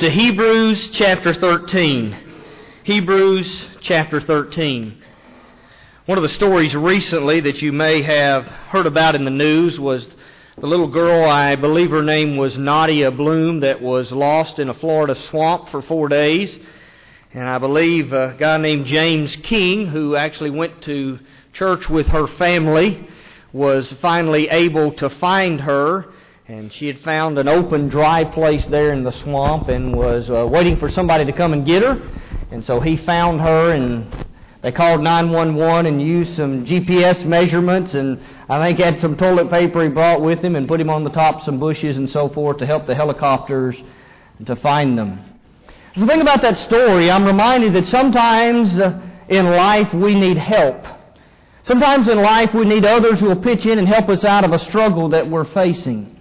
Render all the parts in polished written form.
to Hebrews chapter 13. Hebrews chapter 13. One of the stories recently that you may have heard about in the news was the little girl, I believe her name was Nadia Bloom, that was lost in a Florida swamp for 4 days. And I believe a guy named James King, who actually went to church with her family, was finally able to find her. And she had found an open, dry place there in the swamp and was waiting for somebody to come and get her. And so he found her, and they called 911 and used some GPS measurements, and I think had some toilet paper he brought with him and put him on the top of some bushes and so forth to help the helicopters to find them. So think about that story. I'm reminded that sometimes in life we need help. Sometimes in life we need others who will pitch in and help us out of a struggle that we're facing.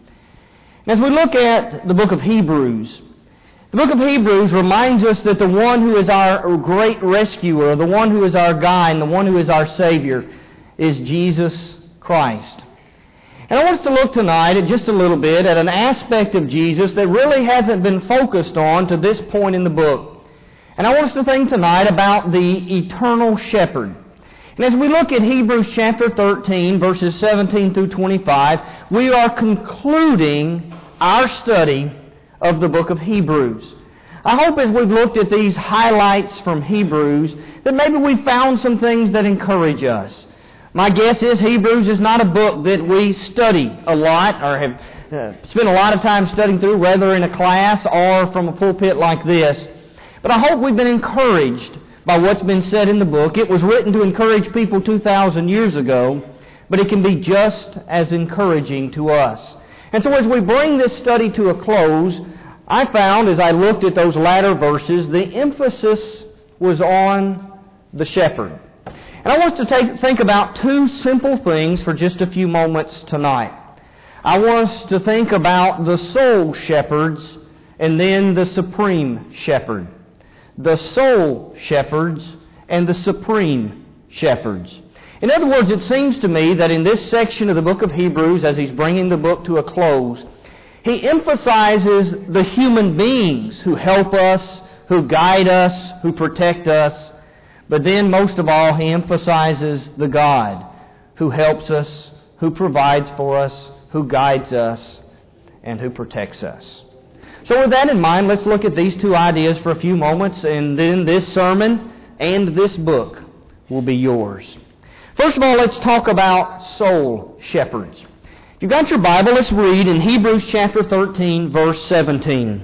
As we look at the book of Hebrews, the book of Hebrews reminds us that the one who is our great rescuer, the one who is our guide, and the one who is our Savior is Jesus Christ. And I want us to look tonight at just a little bit at an aspect of Jesus that really hasn't been focused on to this point in the book. And I want us to think tonight about the eternal shepherd. And as we look at Hebrews chapter 13, verses 17 through 25, we are concluding our study of the book of Hebrews. I hope as we've looked at these highlights from Hebrews that maybe we've found some things that encourage us. My guess is Hebrews is not a book that we study a lot or have spent a lot of time studying through, whether in a class or from a pulpit like this. But I hope we've been encouraged by what's been said in the book. It was written to encourage people 2,000 years ago, but it can be just as encouraging to us. And so as we bring this study to a close, I found as I looked at those latter verses, the emphasis was on the shepherd. And I want us to think about two simple things for just a few moments tonight. I want us to think about the soul shepherds and then the supreme shepherd. The soul shepherds and the supreme shepherds. In other words, it seems to me that in this section of the book of Hebrews, as he's bringing the book to a close, he emphasizes the human beings who help us, who guide us, who protect us. But then, most of all, he emphasizes the God who helps us, who provides for us, who guides us, and who protects us. So with that in mind, let's look at these two ideas for a few moments, and then this sermon and this book will be yours. First of all, let's talk about soul shepherds. If you've got your Bible, let's read in Hebrews chapter 13, verse 17.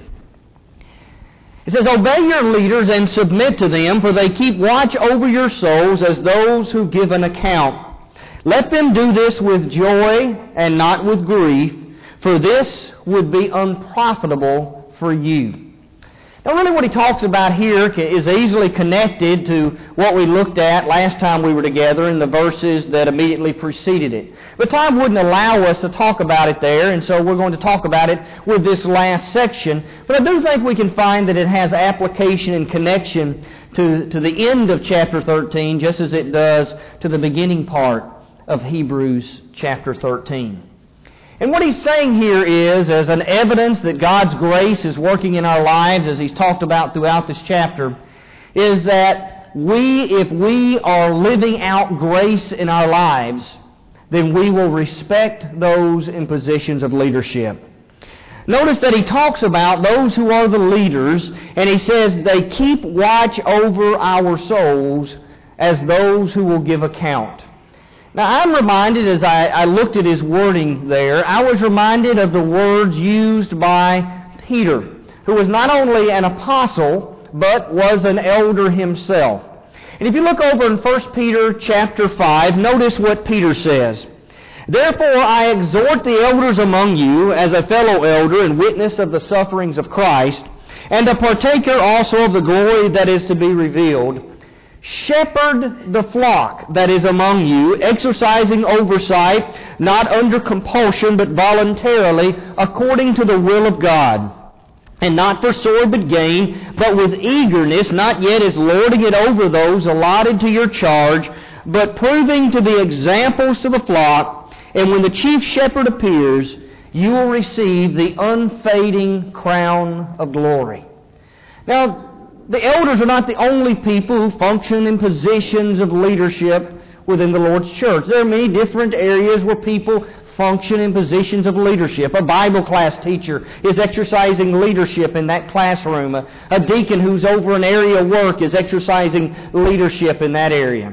It says, "Obey your leaders and submit to them, for they keep watch over your souls as those who give an account. Let them do this with joy and not with grief, for this would be unprofitable for you." Now really what he talks about here is easily connected to what we looked at last time we were together in the verses that immediately preceded it. But time wouldn't allow us to talk about it there, and so we're going to talk about it with this last section. But I do think we can find that it has application and connection to the end of chapter 13, just as it does to the beginning part of Hebrews chapter 13. And what he's saying here is, as an evidence that God's grace is working in our lives, as he's talked about throughout this chapter, is that if we are living out grace in our lives, then we will respect those in positions of leadership. Notice that he talks about those who are the leaders, and he says they keep watch over our souls as those who will give account. Now, I'm reminded, as I looked at his wording there, I was reminded of the words used by Peter, who was not only an apostle, but was an elder himself. And if you look over in 1 Peter chapter 5, notice what Peter says. "Therefore I exhort the elders among you, as a fellow elder and witness of the sufferings of Christ, and a partaker also of the glory that is to be revealed. Shepherd the flock that is among you, exercising oversight, not under compulsion, but voluntarily, according to the will of God. And not for sordid gain, but with eagerness, not yet as lording it over those allotted to your charge, but proving to be examples to the flock. And when the chief shepherd appears, you will receive the unfading crown of glory." Now, the elders are not the only people who function in positions of leadership within the Lord's church. There are many different areas where people function in positions of leadership. A Bible class teacher is exercising leadership in that classroom. A deacon who's over an area of work is exercising leadership in that area.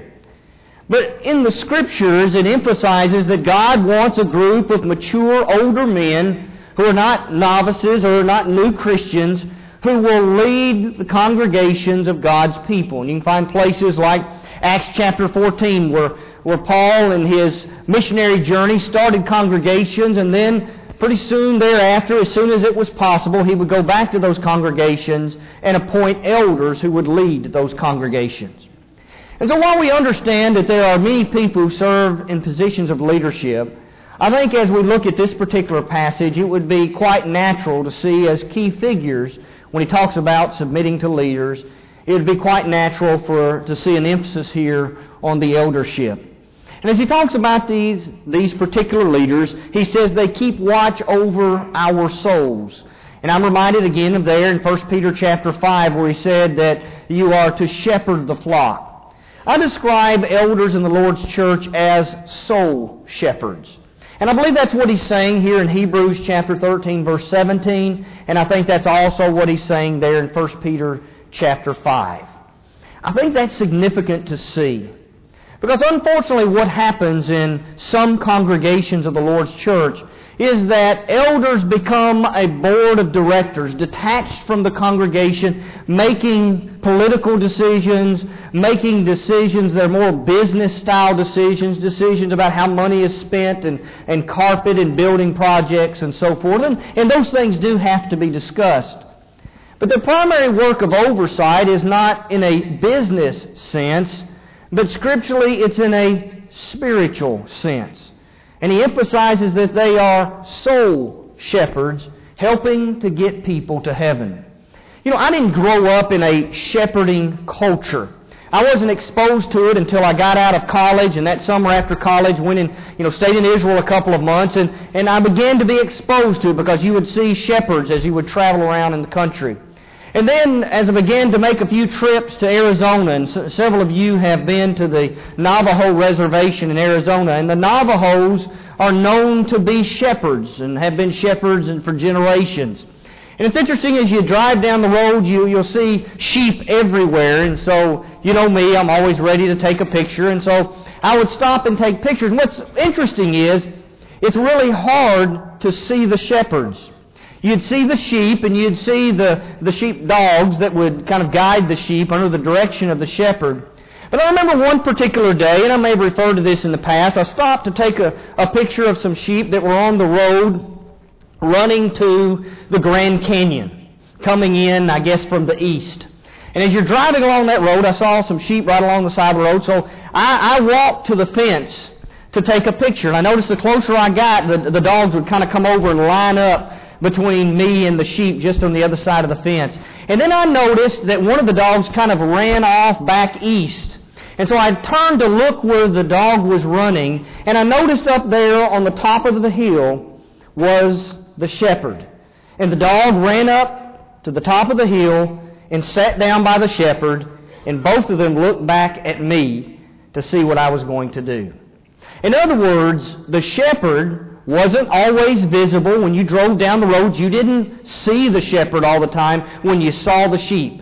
But in the Scriptures, it emphasizes that God wants a group of mature, older men who are not novices or are not new Christians, who will lead the congregations of God's people. And you can find places like Acts chapter 14 where Paul in his missionary journey started congregations, and then pretty soon thereafter, as soon as it was possible, he would go back to those congregations and appoint elders who would lead those congregations. And so while we understand that there are many people who serve in positions of leadership, I think as we look at this particular passage, it would be quite natural to see as key figures, when he talks about submitting to leaders, it would be quite natural to see an emphasis here on the eldership. And as he talks about these particular leaders, he says they keep watch over our souls. And I'm reminded again of there in 1 Peter chapter 5 where he said that you are to shepherd the flock. I describe elders in the Lord's church as soul shepherds. And I believe that's what he's saying here in Hebrews chapter 13, verse 17. And I think that's also what he's saying there in 1 Peter chapter 5. I think that's significant to see. Because unfortunately what happens in some congregations of the Lord's church is that elders become a board of directors detached from the congregation, making political decisions, making decisions that are more business-style decisions about how money is spent and carpet and building projects and so forth. And those things do have to be discussed. But the primary work of oversight is not in a business sense, but scripturally it's in a spiritual sense. And he emphasizes that they are soul shepherds, helping to get people to heaven. You know, I didn't grow up in a shepherding culture. I wasn't exposed to it until I got out of college, and that summer after college went and stayed in Israel a couple of months, and I began to be exposed to it because you would see shepherds as you would travel around in the country. And then, as I began to make a few trips to Arizona, and several of you have been to the Navajo Reservation in Arizona, and the Navajos are known to be shepherds and have been shepherds for generations. And it's interesting, as you drive down the road, you'll see sheep everywhere, and so, you know me, I'm always ready to take a picture, and so I would stop and take pictures. And what's interesting is, it's really hard to see the shepherds. You'd see the sheep, and you'd see the sheep dogs that would kind of guide the sheep under the direction of the shepherd. But I remember one particular day, and I may have referred to this in the past, I stopped to take a picture of some sheep that were on the road running to the Grand Canyon, coming in, I guess, from the east. And as you're driving along that road, I saw some sheep right along the side of the road, so I walked to the fence to take a picture. And I noticed the closer I got, the dogs would kind of come over and line up between me and the sheep just on the other side of the fence. And then I noticed that one of the dogs kind of ran off back east. And so I turned to look where the dog was running, and I noticed up there on the top of the hill was the shepherd. And the dog ran up to the top of the hill and sat down by the shepherd, and both of them looked back at me to see what I was going to do. In other words, the shepherd wasn't always visible when you drove down the road. You didn't see the shepherd all the time when you saw the sheep.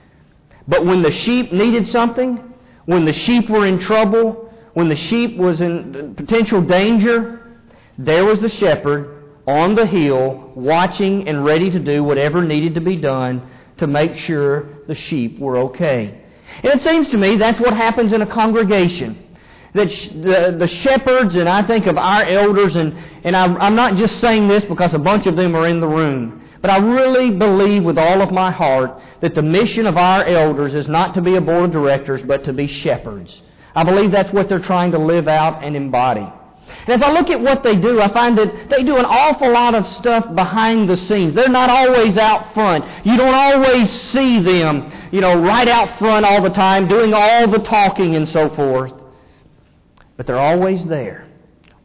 But when the sheep needed something, when the sheep were in trouble, when the sheep was in potential danger, there was the shepherd on the hill watching and ready to do whatever needed to be done to make sure the sheep were okay. And it seems to me that's what happens in a congregation. That the shepherds, and I think of our elders, and I'm not just saying this because a bunch of them are in the room, but I really believe with all of my heart that the mission of our elders is not to be a board of directors, but to be shepherds. I believe that's what they're trying to live out and embody. And if I look at what they do, I find that they do an awful lot of stuff behind the scenes. They're not always out front. You don't always see them, right out front all the time, doing all the talking and so forth. But they're always there,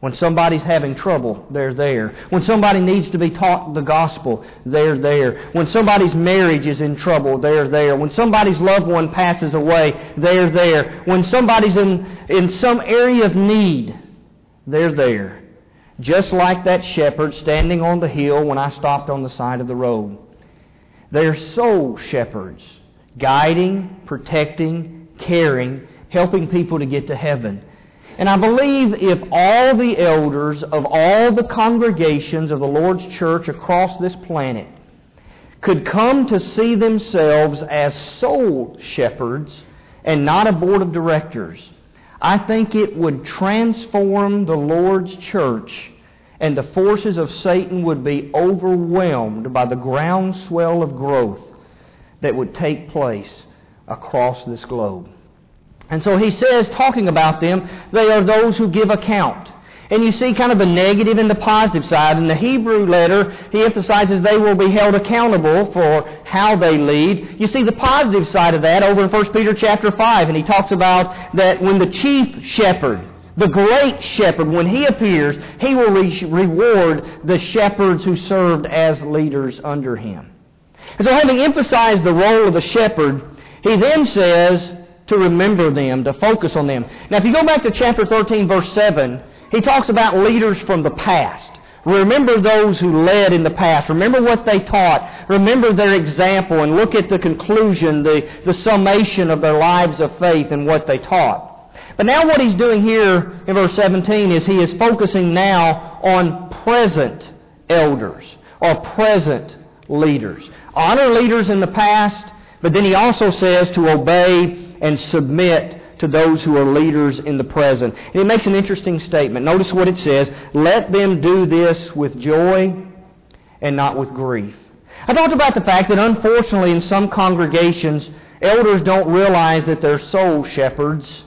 When somebody's having trouble, they're there. When somebody needs to be taught the gospel, they're there. When somebody's marriage is in trouble, they're there. When somebody's loved one passes away, they're there. When somebody's in some area of need, they're there. Just like that shepherd standing on the hill when I stopped on the side of the road. They're soul shepherds, guiding, protecting, caring, helping people to get to heaven. And I believe if all the elders of all the congregations of the Lord's church across this planet could come to see themselves as soul shepherds and not a board of directors, I think it would transform the Lord's church, and the forces of Satan would be overwhelmed by the groundswell of growth that would take place across this globe. And so he says, talking about them, they are those who give account. And you see kind of the negative and the positive side. In the Hebrew letter, he emphasizes they will be held accountable for how they lead. You see the positive side of that over in 1 Peter chapter 5. And he talks about that when the chief shepherd, the great shepherd, when he appears, he will reward the shepherds who served as leaders under him. And so having emphasized the role of the shepherd, he then says to remember them, to focus on them. Now if you go back to chapter 13, verse 7, he talks about leaders from the past. Remember those who led in the past. Remember what they taught. Remember their example and look at the conclusion, the summation of their lives of faith and what they taught. But now what he's doing here in verse 17 is he is focusing now on present elders or present leaders. Honor leaders in the past, but then he also says to obey and submit to those who are leaders in the present. And he makes an interesting statement. Notice what it says. Let them do this with joy and not with grief. I talked about the fact that unfortunately in some congregations, elders don't realize that they're soul shepherds.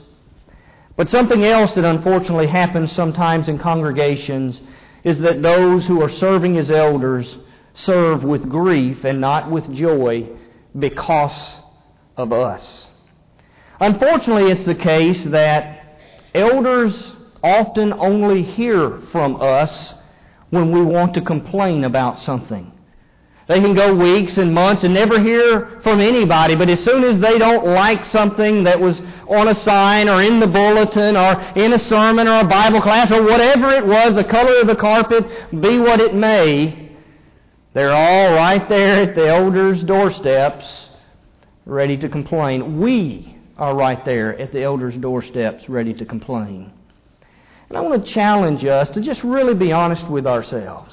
But something else that unfortunately happens sometimes in congregations is that those who are serving as elders serve with grief and not with joy because of us. Unfortunately, it's the case that elders often only hear from us when we want to complain about something. They can go weeks and months and never hear from anybody, but as soon as they don't like something that was on a sign or in the bulletin or in a sermon or a Bible class or whatever it was, the color of the carpet, be what it may, they're all right there at the elders' doorsteps ready to complain. We are right there at the elders' doorsteps ready to complain. And I want to challenge us to just really be honest with ourselves.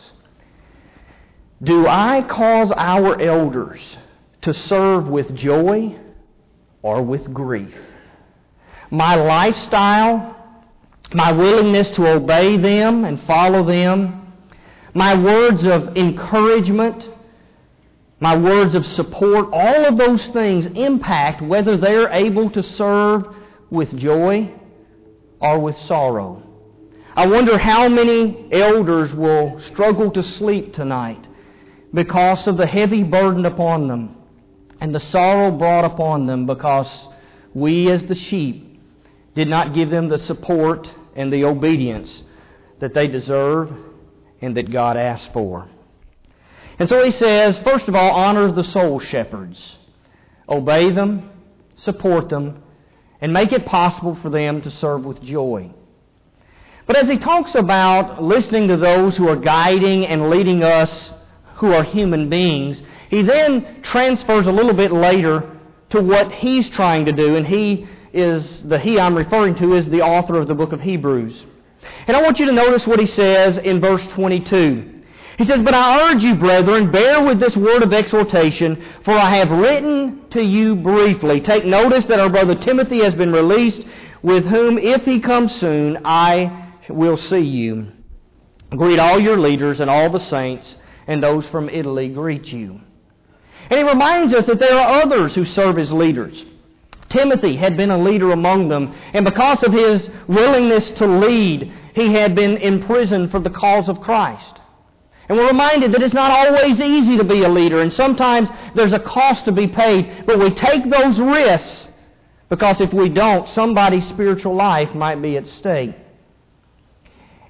Do I cause our elders to serve with joy or with grief? My lifestyle, my willingness to obey them and follow them, my words of encouragement, my words of support, all of those things impact whether they're able to serve with joy or with sorrow. I wonder how many elders will struggle to sleep tonight because of the heavy burden upon them and the sorrow brought upon them because we as the sheep did not give them the support and the obedience that they deserve and that God asked for. And so he says, first of all, honor the soul shepherds. Obey them, support them, and make it possible for them to serve with joy. But as he talks about listening to those who are guiding and leading us who are human beings, he then transfers a little bit later to what he's trying to do, and he I'm referring to is the author of the book of Hebrews. And I want you to notice what he says in verse 22. He says, "But I urge you, brethren, bear with this word of exhortation, for I have written to you briefly. Take notice that our brother Timothy has been released, with whom, if he comes soon, I will see you. Greet all your leaders and all the saints, and those from Italy greet you." And he reminds us that there are others who serve as leaders. Timothy had been a leader among them, and because of his willingness to lead, he had been imprisoned for the cause of Christ. And we're reminded that it's not always easy to be a leader, and sometimes there's a cost to be paid, but we take those risks because if we don't, somebody's spiritual life might be at stake.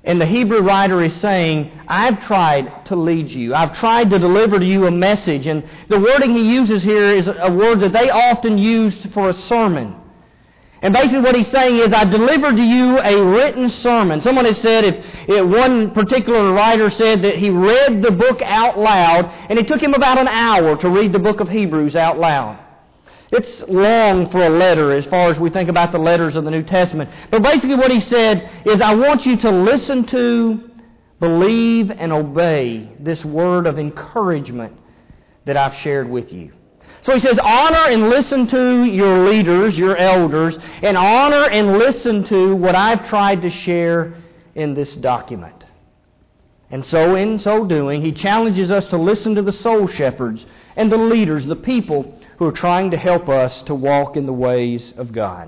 And the Hebrew writer is saying, I've tried to lead you. I've tried to deliver to you a message. And the wording he uses here is a word that they often used for a sermon. And basically what he's saying is, I delivered to you a written sermon. Someone has said, one particular writer said that he read the book out loud, and it took him about an hour to read the book of Hebrews out loud. It's long for a letter as far as we think about the letters of the New Testament. But basically what he said is, I want you to listen to, believe, and obey this word of encouragement that I've shared with you. So he says, honor and listen to your leaders, your elders, and honor and listen to what I've tried to share in this document. And so in so doing, he challenges us to listen to the soul shepherds and the leaders, the people who are trying to help us to walk in the ways of God.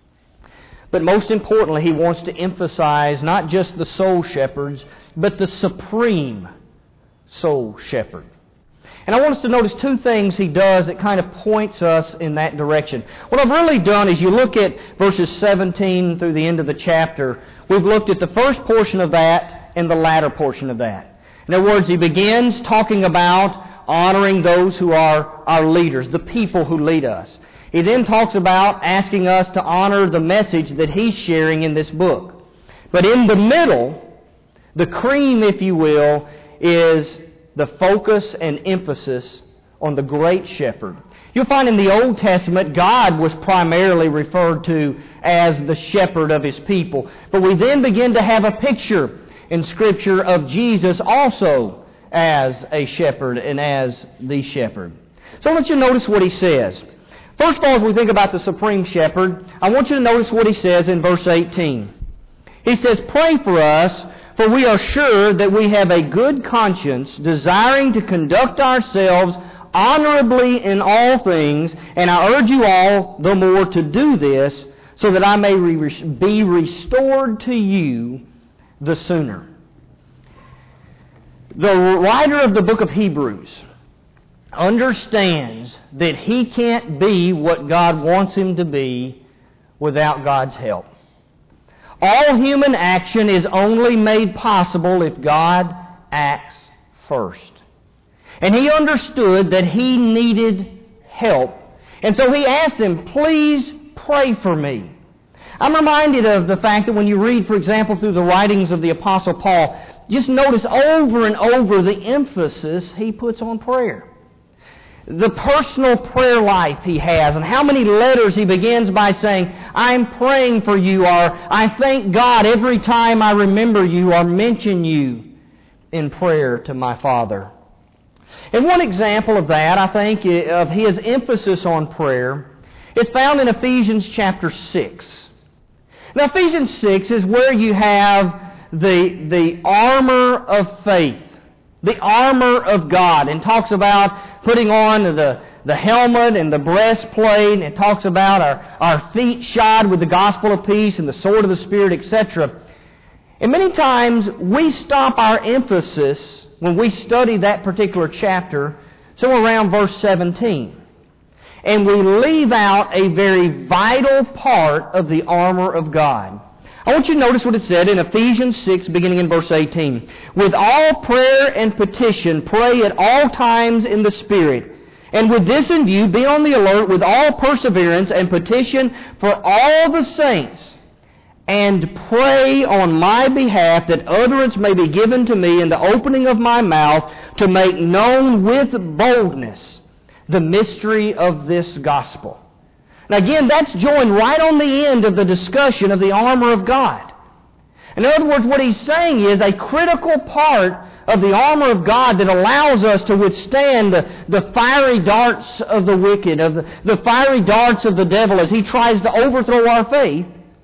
But most importantly, he wants to emphasize not just the soul shepherds, but the supreme soul shepherd. And I want us to notice two things he does that kind of points us in that direction. What I've really done is you look at verses 17 through the end of the chapter. We've looked at the first portion of that and the latter portion of that. In other words, he begins talking about honoring those who are our leaders, the people who lead us. He then talks about asking us to honor the message that he's sharing in this book. But in the middle, the cream, if you will, is the focus and emphasis on the great shepherd. You'll find in the Old Testament, God was primarily referred to as the shepherd of His people. But we then begin to have a picture in Scripture of Jesus also as a shepherd and as the shepherd. So I want you to notice what he says. First of all, as we think about the supreme shepherd, I want you to notice what he says in verse 18. He says, pray for us, for we are sure that we have a good conscience, desiring to conduct ourselves honorably in all things, and I urge you all the more to do this, so that I may be restored to you the sooner. The writer of the book of Hebrews understands that he can't be what God wants him to be without God's help. All human action is only made possible if God acts first. And he understood that he needed help. And so he asked them, please pray for me. I'm reminded of the fact that when you read, for example, through the writings of the Apostle Paul, just notice over and over the emphasis he puts on prayer. The personal prayer life he has, and how many letters he begins by saying, I'm praying for you, or I thank God every time I remember you or mention you in prayer to my Father. And one example of that, I think, of his emphasis on prayer is found in Ephesians chapter 6. Now, Ephesians 6 is where you have the armor of faith, the armor of God, and talks about putting on the helmet and the breastplate, and it talks about our feet shod with the gospel of peace and the sword of the Spirit, etc. And many times we stop our emphasis when we study that particular chapter, somewhere around verse 17. And we leave out a very vital part of the armor of God. I want you to notice what it said in Ephesians 6, beginning in verse 18. With all prayer and petition, pray at all times in the Spirit. And with this in view, be on the alert with all perseverance and petition for all the saints. And pray on my behalf that utterance may be given to me in the opening of my mouth to make known with boldness the mystery of this gospel. Now again, that's joined right on the end of the discussion of the armor of God. In other words, what he's saying is a critical part of the armor of God that allows us to withstand the fiery darts of the wicked, of the fiery darts of the devil as he tries to overthrow our faith.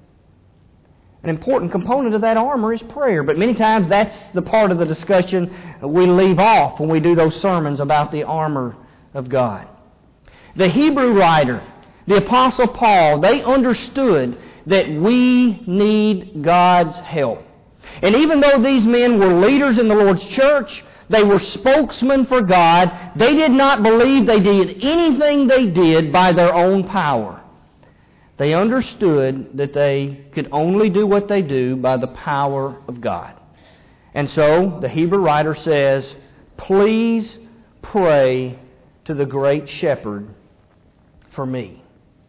An important component of that armor is prayer, but many times that's the part of the discussion we leave off when we do those sermons about the armor of God. The Hebrew writer, the Apostle Paul, they understood that we need God's help. And even though these men were leaders in the Lord's church, they were spokesmen for God, they did not believe they did anything they did by their own power. They understood that they could only do what they do by the power of God. And so the Hebrew writer says, please pray to the great shepherd for me.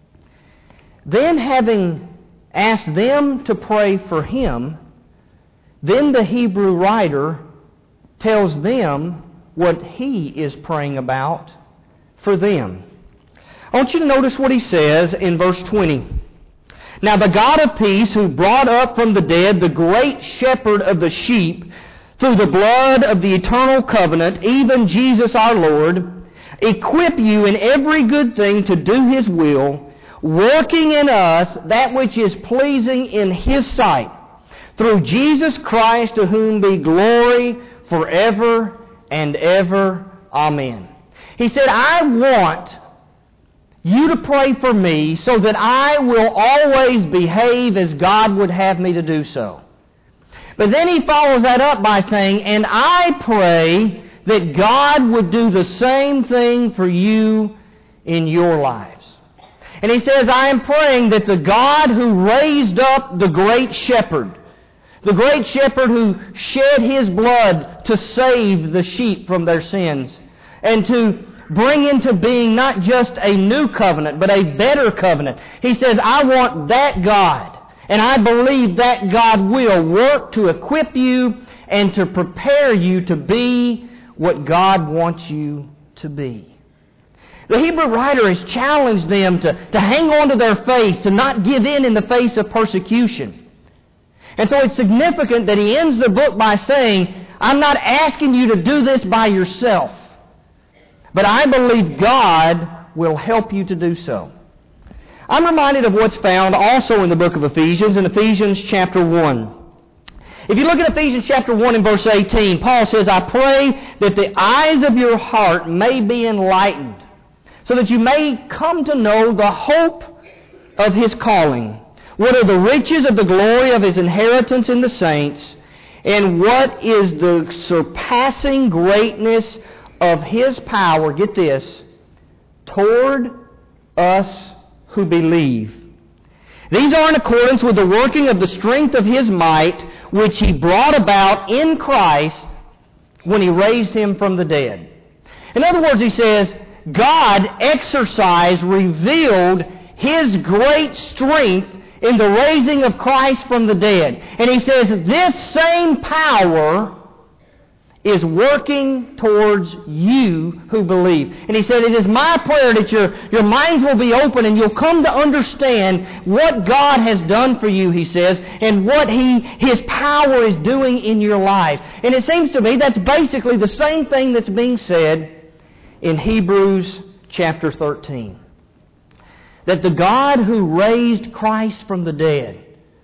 Then, having asked them to pray for him, then the Hebrew writer tells them what he is praying about for them. I want you to notice what he says in verse 20. Now the God of peace, who brought up from the dead the great shepherd of the sheep through the blood of the eternal covenant, even Jesus our Lord, equip you in every good thing to do His will, working in us that which is pleasing in His sight, through Jesus Christ, to whom be glory forever and ever. Amen. He said, I want you to pray for me so that I will always behave as God would have me to do so. But then he follows that up by saying, and I pray that God would do the same thing for you in your lives. And he says, I am praying that the God who raised up the great shepherd who shed His blood to save the sheep from their sins, and to bring into being not just a new covenant, but a better covenant. He says, I want that God, and I believe that God will work to equip you and to prepare you to be what God wants you to be. The Hebrew writer has challenged them to hang on to their faith, to not give in the face of persecution. And so it's significant that he ends the book by saying, I'm not asking you to do this by yourself, but I believe God will help you to do so. I'm reminded of what's found also in the book of Ephesians, in Ephesians chapter 1. If you look at Ephesians chapter 1 and verse 18, Paul says, I pray that the eyes of your heart may be enlightened, so that you may come to know the hope of His calling, what are the riches of the glory of His inheritance in the saints, and what is the surpassing greatness of His power, get this, toward us who believe. These are in accordance with the working of the strength of His might, which He brought about in Christ when He raised Him from the dead. In other words, he says, God exercised, revealed His great strength in the raising of Christ from the dead. And he says, this same power is working towards you who believe. And he said, it is my prayer that your minds will be open and you'll come to understand what God has done for you, he says, and what His power is doing in your life. And it seems to me that's basically the same thing that's being said in Hebrews chapter 13. That the God who raised Christ from the dead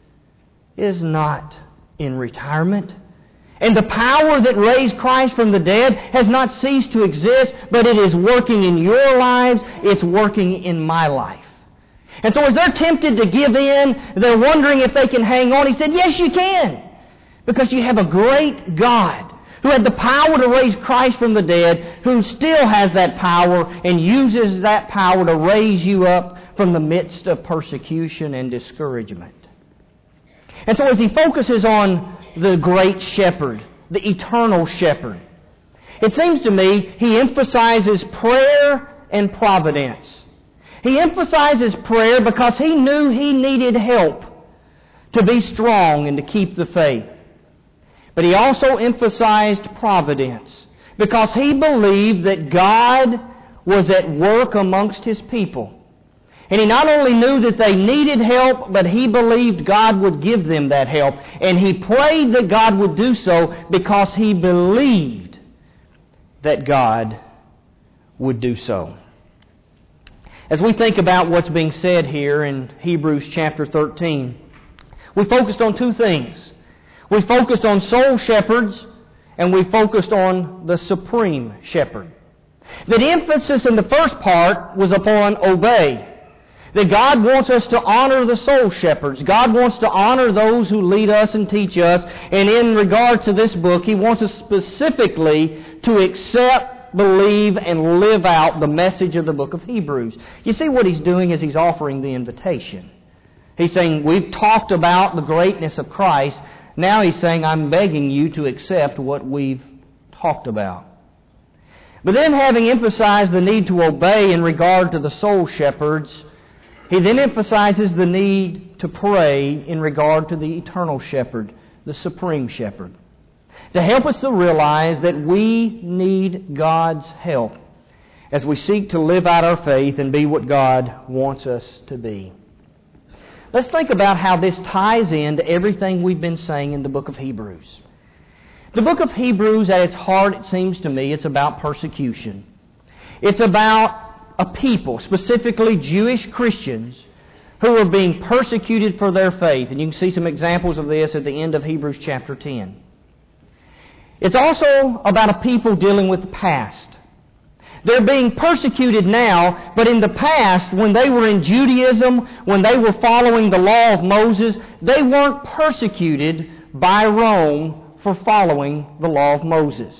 is not in retirement. And the power that raised Christ from the dead has not ceased to exist, but it is working in your lives, it's working in my life. And so as they're tempted to give in, they're wondering if they can hang on, he said, yes, you can. Because you have a great God who had the power to raise Christ from the dead, who still has that power and uses that power to raise you up from the midst of persecution and discouragement. And so as he focuses on the great shepherd, the eternal shepherd, it seems to me he emphasizes prayer and providence. He emphasizes prayer because he knew he needed help to be strong and to keep the faith. But he also emphasized providence because he believed that God was at work amongst His people. And he not only knew that they needed help, but he believed God would give them that help. And he prayed that God would do so because he believed that God would do so. As we think about what's being said here in Hebrews chapter 13, we focused on two things. We focused on soul shepherds, and we focused on the supreme shepherd. The emphasis in the first part was upon obey. That God wants us to honor the soul shepherds. God wants to honor those who lead us and teach us. And in regard to this book, He wants us specifically to accept, believe, and live out the message of the book of Hebrews. You see, what He's doing is He's offering the invitation. He's saying, we've talked about the greatness of Christ. Now he's saying, I'm begging you to accept what we've talked about. But then, having emphasized the need to obey in regard to the soul shepherds, he then emphasizes the need to pray in regard to the eternal shepherd, the supreme shepherd, to help us to realize that we need God's help as we seek to live out our faith and be what God wants us to be. Let's think about how this ties into everything we've been saying in the book of Hebrews. The book of Hebrews, at its heart, it seems to me, it's about persecution. It's about a people, specifically Jewish Christians, who are being persecuted for their faith. And you can see some examples of this at the end of Hebrews chapter 10. It's also about a people dealing with the past. They're being persecuted now, but in the past, when they were in Judaism, when they were following the law of Moses, they weren't persecuted by Rome for following the law of Moses.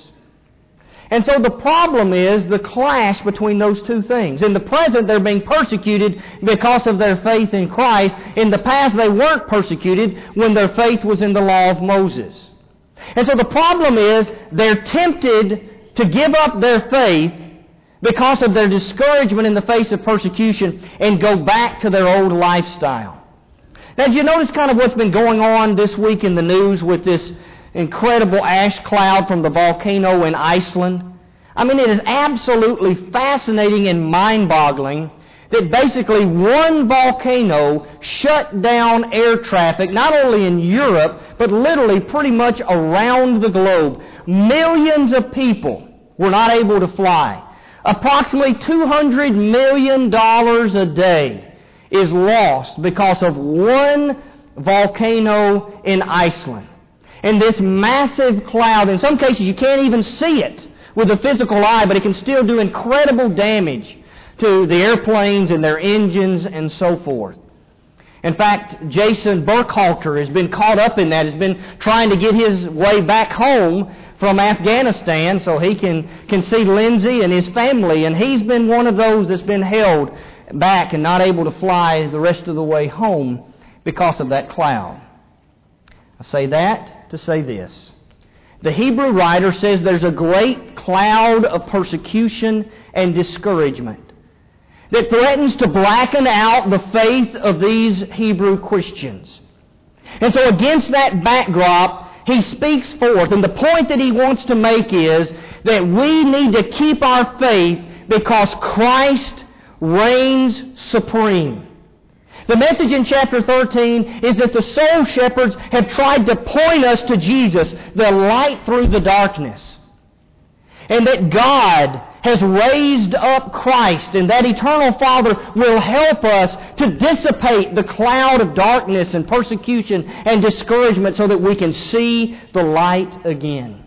And so the problem is the clash between those two things. In the present, they're being persecuted because of their faith in Christ. In the past, they weren't persecuted when their faith was in the law of Moses. And so the problem is they're tempted to give up their faith because of their discouragement in the face of persecution and go back to their old lifestyle. Now, did you notice kind of what's been going on this week in the news with this incredible ash cloud from the volcano in Iceland? I mean, it is absolutely fascinating and mind-boggling that basically one volcano shut down air traffic, not only in Europe, but literally pretty much around the globe. Millions of people were not able to fly. Approximately $200 million a day is lost because of one volcano in Iceland. And this massive cloud, in some cases you can't even see it with a physical eye, but it can still do incredible damage to the airplanes and their engines and so forth. In fact, Jason Burkhalter has been caught up in that, has been trying to get his way back home from Afghanistan so he can see Lindsay and his family. And he's been one of those that's been held back and not able to fly the rest of the way home because of that cloud. I say that to say this. The Hebrew writer says there's a great cloud of persecution and discouragement that threatens to blacken out the faith of these Hebrew Christians. And so against that backdrop, he speaks forth, and the point that he wants to make is that we need to keep our faith because Christ reigns supreme. The message in chapter 13 is that the soul shepherds have tried to point us to Jesus, the light through the darkness. And that God has raised up Christ, and that eternal Father will help us to dissipate the cloud of darkness and persecution and discouragement so that we can see the light again.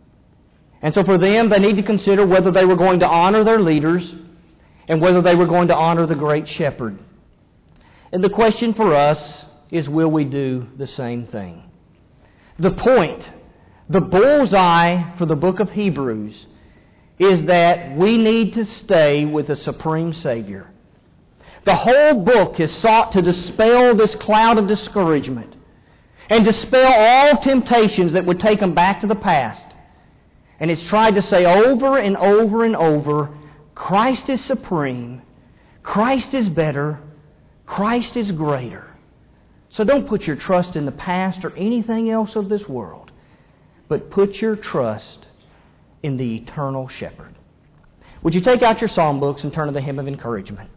And so for them, they need to consider whether they were going to honor their leaders and whether they were going to honor the great shepherd. And the question for us is, will we do the same thing? The point, the bullseye for the book of Hebrews is that we need to stay with the supreme Savior. The whole book is sought to dispel this cloud of discouragement and dispel all temptations that would take them back to the past. And it's tried to say over and over and over, Christ is supreme, Christ is better, Christ is greater. So don't put your trust in the past or anything else of this world, but put your trust in the eternal shepherd. Would you take out your psalm books and turn to the hymn of encouragement?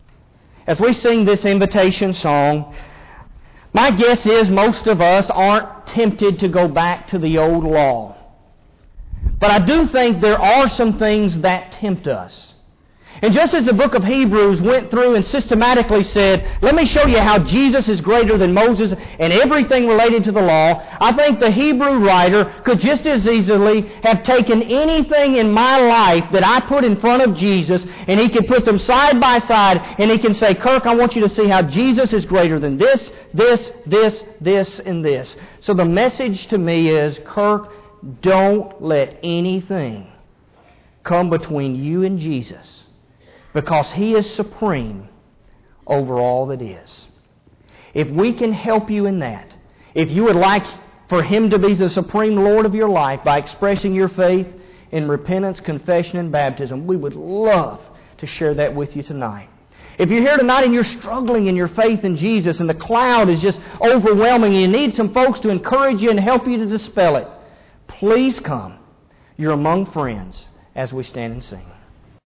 As we sing this invitation song, my guess is most of us aren't tempted to go back to the old law. But I do think there are some things that tempt us. And just as the book of Hebrews went through and systematically said, let me show you how Jesus is greater than Moses and everything related to the law, I think the Hebrew writer could just as easily have taken anything in my life that I put in front of Jesus, and he could put them side by side, and he can say, Kirk, I want you to see how Jesus is greater than this, and this. So the message to me is, Kirk, don't let anything come between you and Jesus, because He is supreme over all that is. If we can help you in that, if you would like for Him to be the supreme Lord of your life by expressing your faith in repentance, confession, and baptism, we would love to share that with you tonight. If you're here tonight and you're struggling in your faith in Jesus and the cloud is just overwhelming and you need some folks to encourage you and help you to dispel it, please come. You're among friends as we stand and sing.